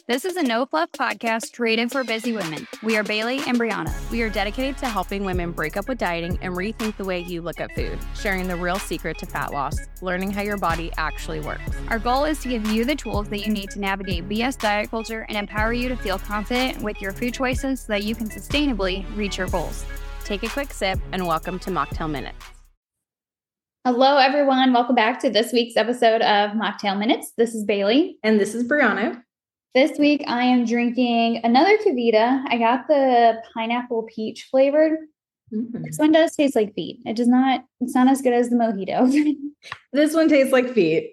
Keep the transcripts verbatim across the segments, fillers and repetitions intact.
This is a No Fluff podcast created for busy women. We are Bailey and Brianna. We are dedicated to helping women break up with dieting and rethink the way you look at food, sharing the real secret to fat loss, learning how your body actually works. Our goal is to give you the tools that you need to navigate B S diet culture and empower you to feel confident with your food choices so that you can sustainably reach your goals. Take a quick sip and welcome to Mocktail Minutes. Hello, everyone. Welcome back to this week's episode of Mocktail Minutes. This is Bailey. And this is Brianna. This week, I am drinking another KeVita. I got the pineapple peach flavored. Mm-hmm. This one does taste like feet. It does not, it's not as good as the mojito. This one tastes like feet.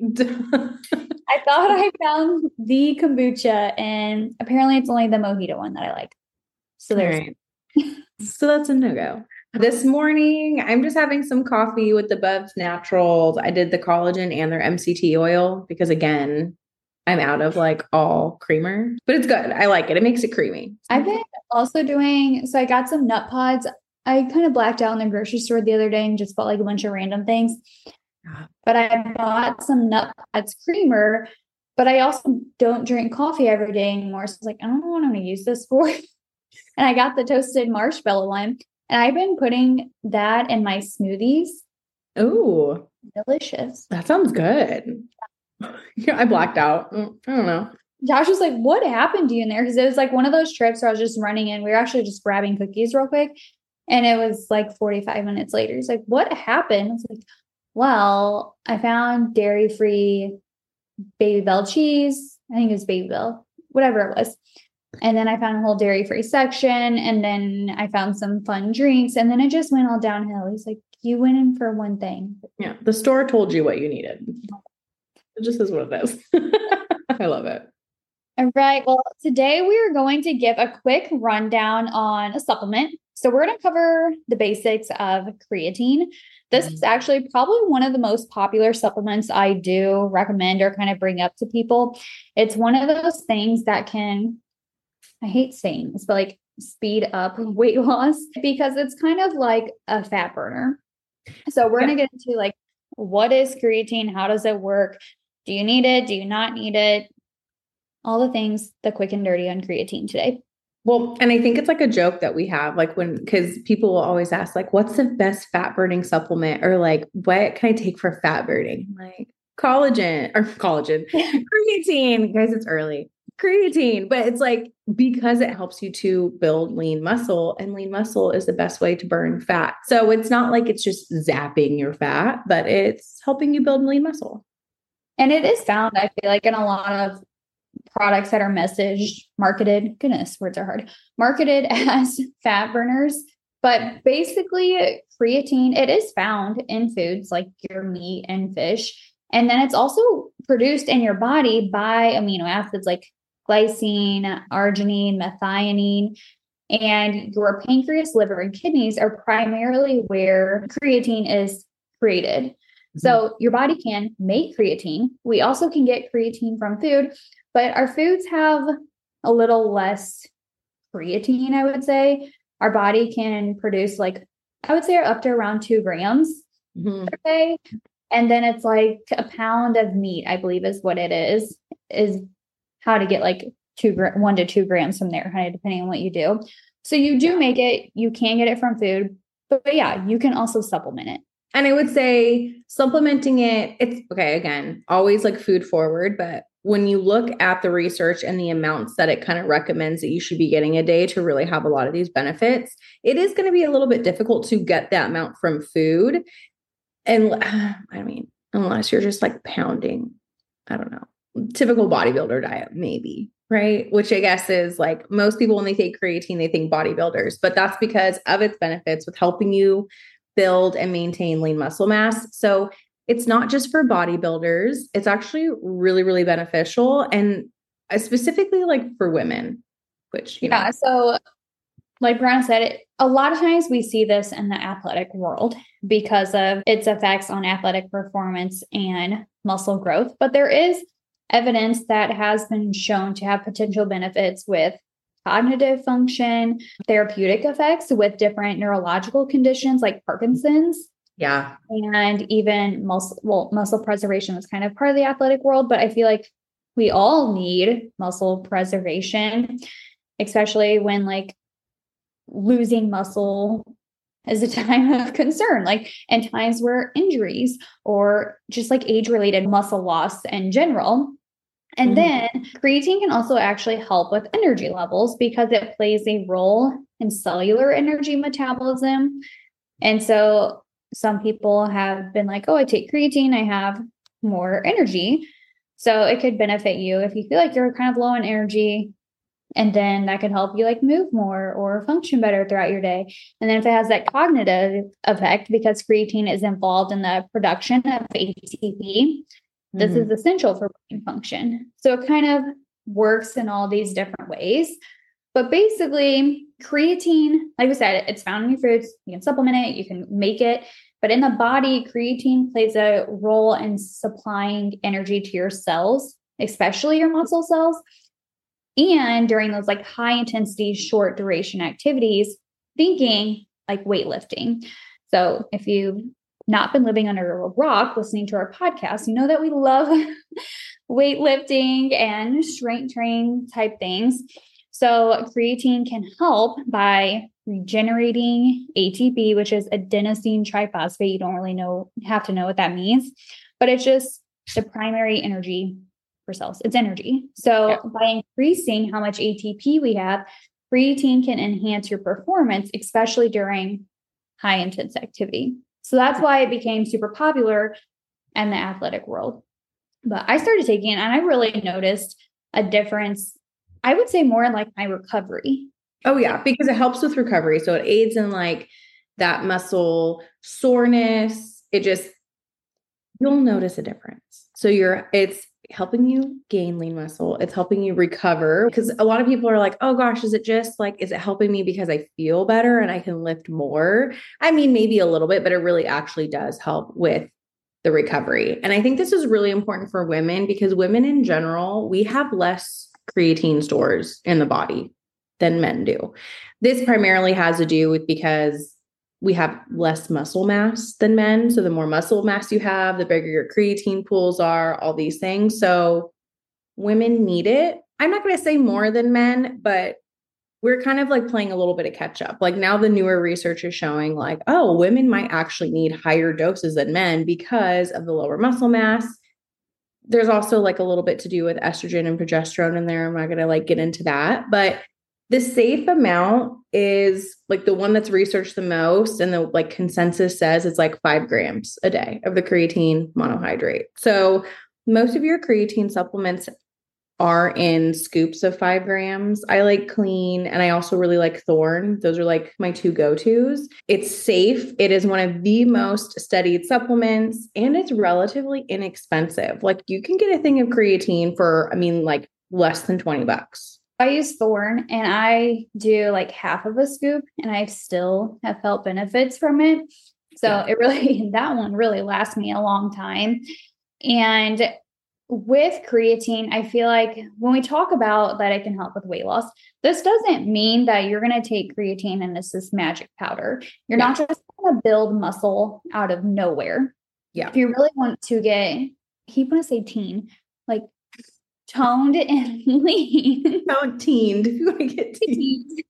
I thought I found the kombucha, and apparently it's only the mojito one that I like. So there's. Right. So that's a no-go. This morning, I'm just having some coffee with the Bubs Naturals. I did the collagen and their M C T oil because, again, I'm out of like all creamer, but it's good. I like it. It makes it creamy. I've been also doing, so I got some nut pods. I kind of blacked out in the grocery store the other day and just bought like a bunch of random things. But I bought some nut pods creamer, but I also don't drink coffee every day anymore. So I was like, I don't know what I'm going to use this for. And I got the toasted marshmallow one. And I've been putting that in my smoothies. Oh, delicious. That sounds good. Yeah, I blacked out. I don't know. Josh was like, what happened to you in there? Because it was like one of those trips where I was just running in. We were actually just grabbing cookies real quick. And it was like forty-five minutes later. He's like, what happened? I was like, well, I found dairy-free Baby Bell cheese. I think it was Baby Bell, whatever it was. And then I found a whole dairy-free section. And then I found some fun drinks. And then it just went all downhill. He's like, you went in for one thing. Yeah. The store told you what you needed. It just is what it is. I love it. All right. Well, today we are going to give a quick rundown on a supplement. So we're going to cover the basics of creatine. This mm-hmm. is actually probably one of the most popular supplements I do recommend or kind of bring up to people. It's one of those things that can, I hate saying this, but like speed up weight loss because it's kind of like a fat burner. So we're yeah. going to get into like, what is creatine? How does it work? Do you need it? Do you not need it? All the things, the quick and dirty on creatine today. Well, and I think it's like a joke that we have, like when, because people will always ask, like, what's the best fat burning supplement? Or like, what can I take for fat burning? Like collagen or collagen, creatine. Guys, it's early. Creatine. But it's like, because it helps you to build lean muscle, and lean muscle is the best way to burn fat. So it's not like it's just zapping your fat, but it's helping you build lean muscle. And it is found, I feel like, in a lot of products that are messaged, marketed, goodness, words are hard, marketed as fat burners. But basically, creatine, it is found in foods like your meat and fish. And then it's also produced in your body by amino acids like glycine, arginine, methionine. And your pancreas, liver, and kidneys are primarily where creatine is created. So your body can make creatine. We also can get creatine from food, but our foods have a little less creatine, I would say. Our body can produce like, I would say up to around two grams mm-hmm. per day. And then it's like a pound of meat, I believe is what it is, is how to get like two, one to two grams from there, kind of depending on what you do. So you do make it, you can get it from food, but, but yeah, you can also supplement it. And I would say supplementing it, it's okay, again, always like food forward. But when you look at the research and the amounts that it kind of recommends that you should be getting a day to really have a lot of these benefits, it is going to be a little bit difficult to get that amount from food. And I mean, unless you're just like pounding, I don't know, typical bodybuilder diet, maybe, right? Which I guess is like most people, when they take creatine, they think bodybuilders, but that's because of its benefits with helping you build and maintain lean muscle mass. So it's not just for bodybuilders. It's actually really, really beneficial. And specifically like for women, which, you know. Yeah. So like Brianna said, it, a lot of times we see this in the athletic world because of its effects on athletic performance and muscle growth. But there is evidence that has been shown to have potential benefits with cognitive function, therapeutic effects with different neurological conditions like Parkinson's. Yeah. And even muscle, well, muscle preservation was kind of part of the athletic world, but I feel like we all need muscle preservation, especially when like losing muscle is a time of concern, like and times where injuries or just like age-related muscle loss in general. And mm-hmm. then creatine can also actually help with energy levels because it plays a role in cellular energy metabolism. And so some people have been like, oh, I take creatine, I have more energy. So it could benefit you if you feel like you're kind of low on energy. And then that could help you like move more or function better throughout your day. And then if it has that cognitive effect, because creatine is involved in the production of A T P, mm-hmm. this is essential for brain function. So it kind of works in all these different ways. But basically, creatine, like I said, it's found in your foods. You can supplement it, you can make it. But in the body, creatine plays a role in supplying energy to your cells, especially your muscle cells. And during those like high intensity, short duration activities, thinking like weightlifting. So if you've not been living under a rock, listening to our podcast, you know that we love weightlifting and strength training type things. So creatine can help by regenerating A T P, which is adenosine triphosphate. You don't really know, have to know what that means, but it's just the primary energy for cells. It's energy. So yeah. by increasing how much A T P we have, creatine can enhance your performance, especially during high intense activity. So that's why it became super popular in the athletic world. But I started taking it and I really noticed a difference, I would say more in like my recovery. Oh yeah, because it helps with recovery. So it aids in like that muscle soreness. It just, you'll notice a difference. So you're, it's helping you gain lean muscle. It's helping you recover, because a lot of people are like, oh gosh, is it just like, is it helping me because I feel better and I can lift more? I mean, maybe a little bit, but it really actually does help with the recovery. And I think this is really important for women because women in general, we have less creatine stores in the body than men do. This primarily has to do with because we have less muscle mass than men. So the more muscle mass you have, the bigger your creatine pools are, all these things. So women need it. I'm not going to say more than men, but we're kind of like playing a little bit of catch up. Like now the newer research is showing like, oh, women might actually need higher doses than men because of the lower muscle mass. There's also like a little bit to do with estrogen and progesterone in there. I'm not going to like get into that, but the safe amount is like the one that's researched the most, and the like consensus says it's like five grams a day of the creatine monohydrate. So most of your creatine supplements are in scoops of five grams. I like Clean, and I also really like Thorne. Those are like my two go-tos. It's safe. It is one of the most studied supplements, and it's relatively inexpensive. Like you can get a thing of creatine for, I mean, like less than twenty bucks. I use Thorne and I do like half of a scoop and I still have felt benefits from it. So yeah. it really, that one really lasts me a long time. And with creatine, I feel like when we talk about that it can help with weight loss, this doesn't mean that you're going to take creatine and this is magic powder. You're yeah. not just going to build muscle out of nowhere. Yeah. If you really want to get, I keep want to say teen, like toned and lean. Toned, teened. If you want to get teened.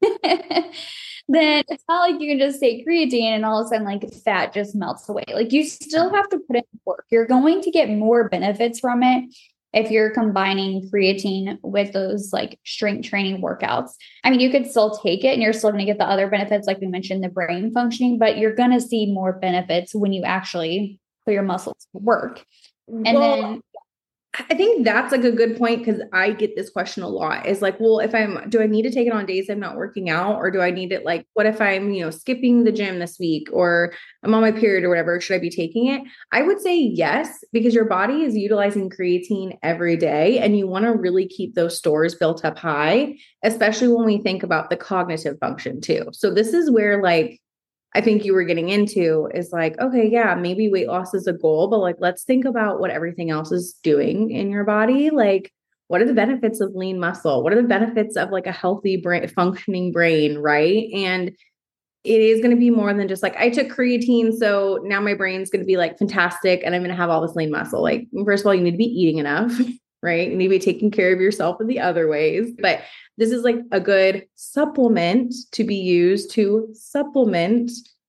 Then it's not like you can just take creatine and all of a sudden like fat just melts away. Like you still have to put in work. You're going to get more benefits from it if you're combining creatine with those like strength training workouts. I mean, you could still take it and you're still going to get the other benefits, like we mentioned, the brain functioning, but you're going to see more benefits when you actually put your muscles to work. And well, then I think that's like a good point, because I get this question a lot. Is like, well, if I'm, do I need to take it on days I'm not working out, or do I need it? Like, what if I'm, you know, skipping the gym this week, or I'm on my period or whatever, should I be taking it? I would say yes, because your body is utilizing creatine every day and you want to really keep those stores built up high, especially when we think about the cognitive function too. So this is where like, I think you were getting into is like, okay, yeah, maybe weight loss is a goal, but like, let's think about what everything else is doing in your body. Like, what are the benefits of lean muscle? What are the benefits of like a healthy brain, functioning brain, right? And it is going to be more than just like, I took creatine, so now my brain's going to be like fantastic and I'm going to have all this lean muscle. Like, first of all, you need to be eating enough. right? You need to be taking care of yourself in the other ways. But this is like a good supplement to be used to supplement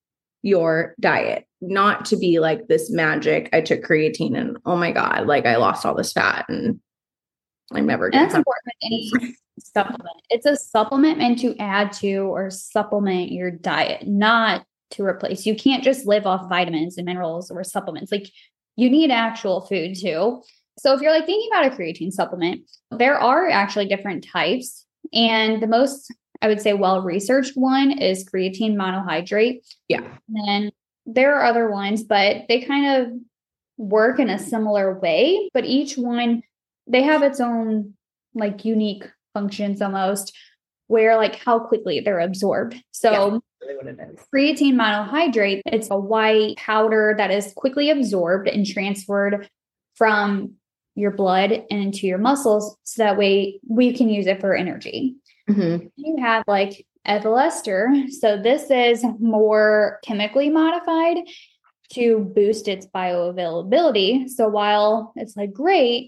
your diet, not to be like this magic. I took creatine and oh my God, like I lost all this fat and I'm never going to That's important with any supplement. It's a supplement meant to add to or supplement your diet, not to replace. You can't just live off vitamins and minerals or supplements. Like you need actual food too. So if you're like thinking about a creatine supplement, there are actually different types. And the most, I would say, well-researched one is creatine monohydrate. Yeah. And there are other ones, but they kind of work in a similar way, but each one, they have its own like unique functions almost, where like how quickly they're absorbed. So yeah, really what it is. Creatine monohydrate, it's a white powder that is quickly absorbed and transferred from your blood and into your muscles. So that way we can use it for energy. Mm-hmm. You have like Evolester. So this is more chemically modified to boost its bioavailability. So while it's like great,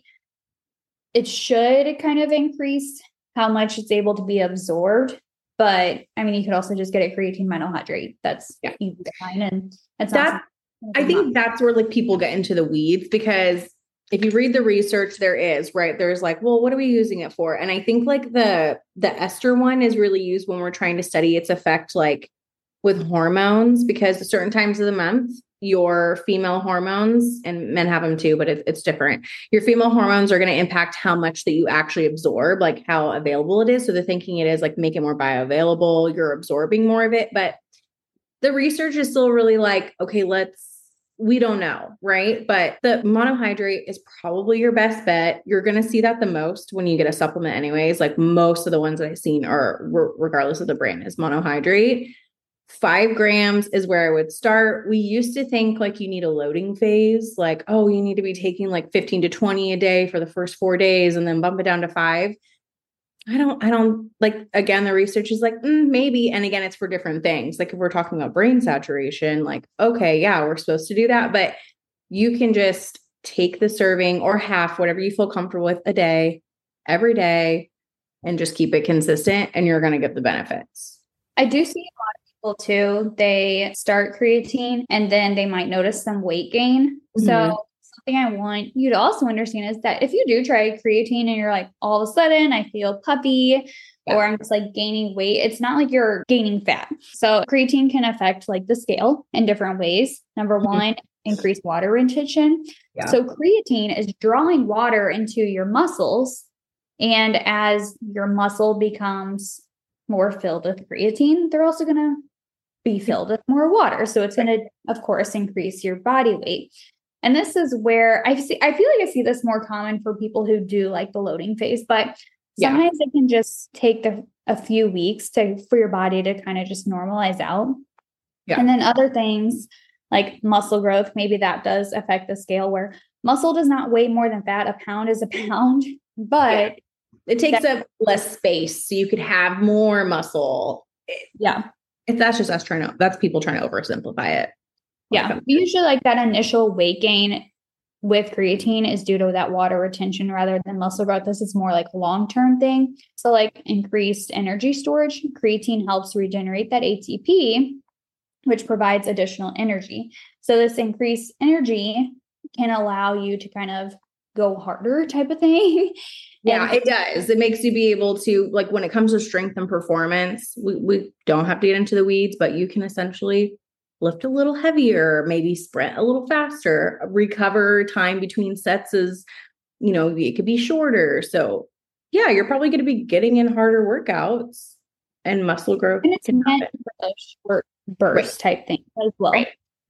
it should kind of increase how much it's able to be absorbed. But I mean, you could also just get a creatine monohydrate. That's yeah. easy to find. And that's that, I think that's where like people get into the weeds, because if you read the research, there is, right? There's like, well, what are we using it for? And I think like the, the ester one is really used when we're trying to study its effect, like with hormones, because at certain times of the month, your female hormones, and men have them too, but it, it's different. Your female hormones are going to impact how much that you actually absorb, like how available it is. So the thinking it is like make it more bioavailable. You're absorbing more of it, but the research is still really like, okay, let's, we don't know, right? But the monohydrate is probably your best bet. You're going to see that the most when you get a supplement anyways. Like most of the ones that I've seen are, regardless of the brand, is monohydrate. Five grams is where I would start. We used to think like you need a loading phase, like, oh, you need to be taking like fifteen to twenty a day for the first four days and then bump it down to five. I don't, I don't like, again, the research is like, mm, maybe. And again, it's for different things. Like if we're talking about brain saturation, like, okay, yeah, we're supposed to do that, but you can just take the serving or half, whatever you feel comfortable with a day, every day, and just keep it consistent and you're going to get the benefits. I do see a lot of people too. They start creatine and then they might notice some weight gain. Mm-hmm. So something I want you to also understand is that if you do try creatine and you're like, all of a sudden I feel puffy yeah. or I'm just like gaining weight, it's not like you're gaining fat. So creatine can affect like the scale in different ways. Number mm-hmm. one, increase water retention. Yeah. So creatine is drawing water into your muscles. And as your muscle becomes more filled with creatine, they're also going to be filled with more water. So it's going to, of course, increase your body weight. And this is where I see, I feel like I see this more common for people who do like the loading phase, but sometimes yeah. it can just take the, a few weeks to, for your body to kind of just normalize out. Yeah. And then other things like muscle growth, maybe that does affect the scale where muscle does not weigh more than fat. A pound is a pound, but yeah. it takes that, up less space. So you could have more muscle. Yeah. If that's just us trying to, that's people trying to oversimplify it. Yeah. Usually like that initial weight gain with creatine is due to that water retention rather than muscle growth. This is more like a long-term thing. So like increased energy storage, creatine helps regenerate that A T P, which provides additional energy. So this increased energy can allow you to kind of go harder type of thing. Yeah, it does. It makes you be able to, like when it comes to strength and performance, we, we don't have to get into the weeds, but you can essentially lift a little heavier, maybe sprint a little faster, recover time between sets is, you know, it could be shorter. So yeah, you're probably going to be getting in harder workouts and muscle growth. And it's meant for those short burst right. type things as well. Right.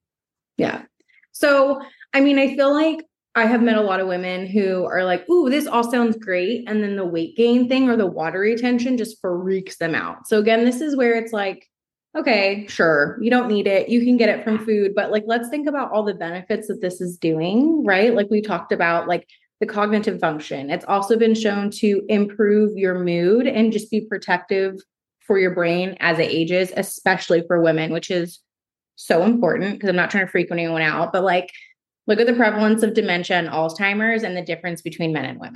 Yeah. So, I mean, I feel like I have met a lot of women who are like, ooh, this all sounds great. And then the weight gain thing or the water retention just freaks them out. So again, this is where it's like, okay, sure, you don't need it. You can get it from food, but like, let's think about all the benefits that this is doing, right? Like we talked about, like the cognitive function. It's also been shown to improve your mood and just be protective for your brain as it ages, especially for women, which is so important because I'm not trying to freak anyone out, but like, look at the prevalence of dementia and Alzheimer's and the difference between men and women.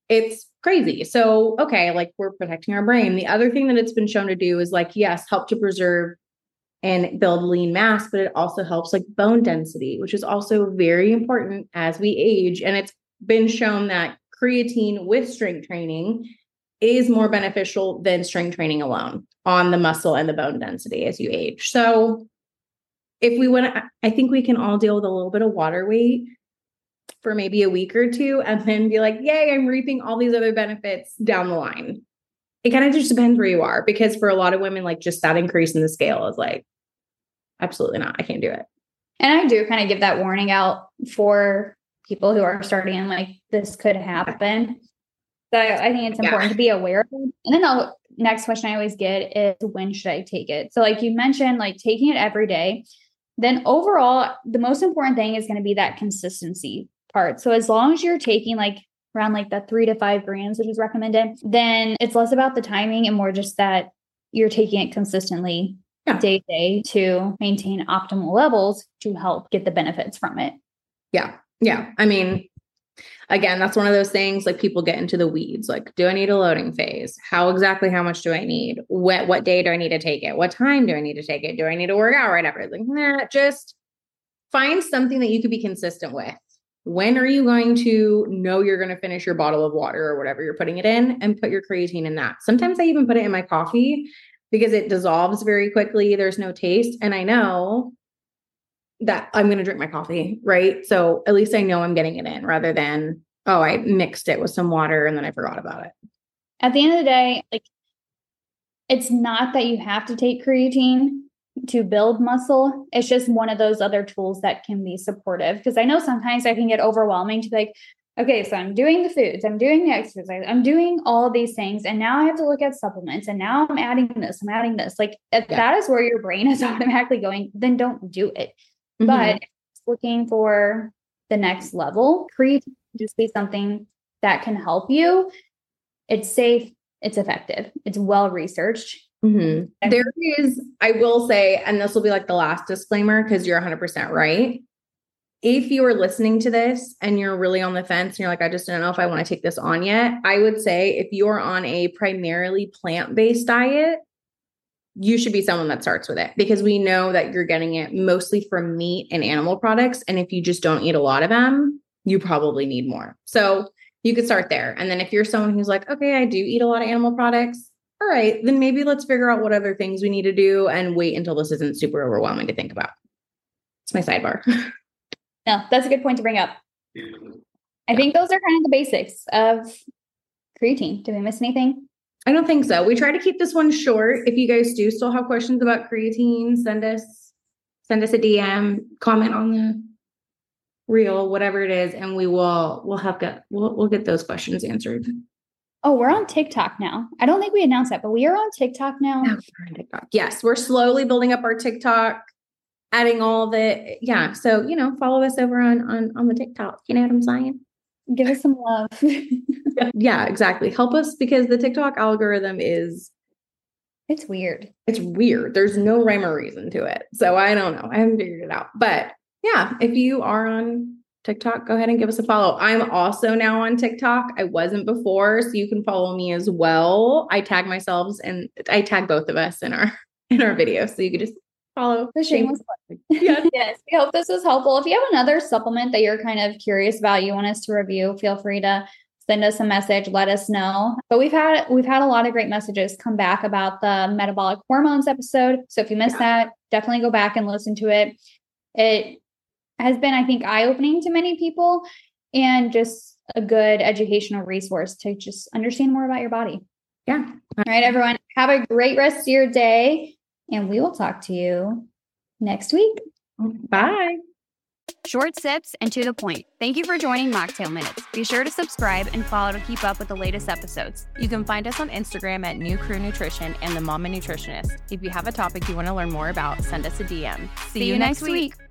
it's crazy. So, okay, like we're protecting our brain. The other thing that it's been shown to do is like, yes, help to preserve and build lean mass, but it also helps like bone density, which is also very important as we age. And it's been shown that creatine with strength training is more beneficial than strength training alone on the muscle and the bone density as you age. So if we want to, I think we can all deal with a little bit of water weight for maybe a week or two and then be like, yay, I'm reaping all these other benefits down the line. It kind of just depends where you are, because for a lot of women, like just that increase in the scale is like, absolutely not. I can't do it. And I do kind of give that warning out for people who are starting and like, this could happen. So I think it's important yeah. to be aware of it. And then the next question I always get is, when should I take it? So like you mentioned, like taking it every day, then overall, the most important thing is going to be that consistency part. So as long as you're taking like around like the three to five grams, which is recommended, then it's less about the timing and more just that you're taking it consistently yeah. day to day to maintain optimal levels to help get the benefits from it. Yeah. Yeah. I mean, again, that's one of those things like people get into the weeds. Like, do I need a loading phase? How exactly, how much do I need? What, what day do I need to take it? What time do I need to take it? Do I need to work out right after? Like, nah, just find something that you could be consistent with. When are you going to know you're going to finish your bottle of water or whatever you're putting it in, and put your creatine in that? Sometimes I even put it in my coffee because it dissolves very quickly. There's no taste. And I know that I'm going to drink my coffee, right? So at least I know I'm getting it in, rather than, oh, I mixed it with some water and then I forgot about it. At the end of the day, like, it's not that you have to take creatine to build muscle. It's just one of those other tools that can be supportive. Because I know sometimes I can get overwhelming to be like, okay, so I'm doing the foods, I'm doing the exercise, I'm doing all of these things. And now I have to look at supplements, and now I'm adding this, I'm adding this. Like, if yeah. that is where your brain is automatically going, then don't do it. Mm-hmm. But if it's looking for the next level, creatine can just be something that can help you. It's safe, it's effective, it's well researched. Mm-hmm. There is, I will say, and this will be like the last disclaimer, because you're one hundred percent right. If you are listening to this and you're really on the fence and you're like, I just don't know if I want to take this on yet, I would say if you're on a primarily plant-based diet, you should be someone that starts with it, because we know that you're getting it mostly from meat and animal products. And if you just don't eat a lot of them, you probably need more. So you could start there. And then if you're someone who's like, okay, I do eat a lot of animal products, all right, then maybe let's figure out what other things we need to do and wait until this isn't super overwhelming to think about. It's my sidebar. No, that's a good point to bring up. I think those are kind of the basics of creatine. Did we miss anything? I don't think so. We try to keep this one short. If you guys do still have questions about creatine, send us, send us a D M, comment on the reel, whatever it is, and we will, we'll have get, we'll, we'll get those questions answered. Oh, we're on TikTok now. I don't think we announced that, but we are on TikTok now. No, we're on TikTok. Yes, we're slowly building up our TikTok, adding all the, yeah. So, you know, follow us over on, on, on the TikTok. You know what I'm saying? Give us some love. Yeah, exactly. Help us, because the TikTok algorithm is, it's weird. It's weird. There's no rhyme or reason to it. So I don't know. I haven't figured it out, but yeah, if you are on TikTok, go ahead and give us a follow. I'm also now on TikTok. I wasn't before, so you can follow me as well. I tag myself, and I tag both of us in our, in our videos. So you could just follow. The shameless yes. yes. We hope this was helpful. If you have another supplement that you're kind of curious about, you want us to review, feel free to send us a message, let us know. But we've had, we've had a lot of great messages come back about the metabolic hormones episode. So if you missed yeah. that, definitely go back and listen to it. It has been, I think, eye-opening to many people, and just a good educational resource to just understand more about your body. Yeah. All right, everyone. Have a great rest of your day, and we will talk to you next week. Bye. Short sips and to the point. Thank you for joining Mocktail Minutes. Be sure to subscribe and follow to keep up with the latest episodes. You can find us on Instagram at New Crew Nutrition and The Mama Nutritionist. If you have a topic you want to learn more about, send us a D M. See, See you next week. week.